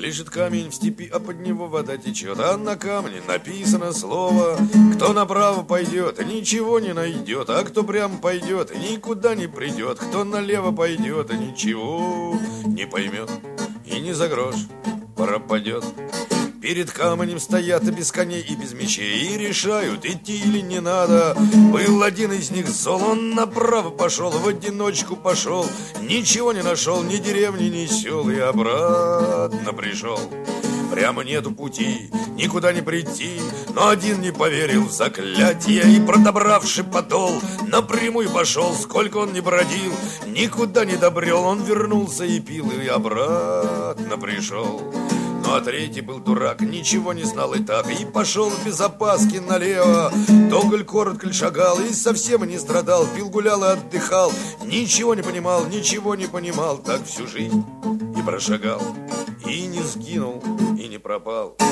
Лежит камень в степи, а под него вода течет, а на камне написано слово: кто направо пойдет, ничего не найдет, а кто прямо пойдет, никуда не придет, кто налево пойдет, ничего не поймет и ни за грош пропадет. Перед камнем стоят без коней и без мечей и решают, идти или не надо. Был один из них зол, он направо пошел, в одиночку пошел, ничего не нашел, ни деревни, ни сел, и обратно пришел. Прямо нету пути, никуда не прийти, но один не поверил в заклятие и, продобравши подол, напрямую пошел. Сколько он не бродил, никуда не добрел, он вернулся и пил, и обратно пришел. Ну а третий был дурак, ничего не знал и так, и пошел без опаски налево. Долго коротко шагал и совсем не страдал, пил, гулял и отдыхал, ничего не понимал, так всю жизнь и прошагал, и не сгинул, и не пропал.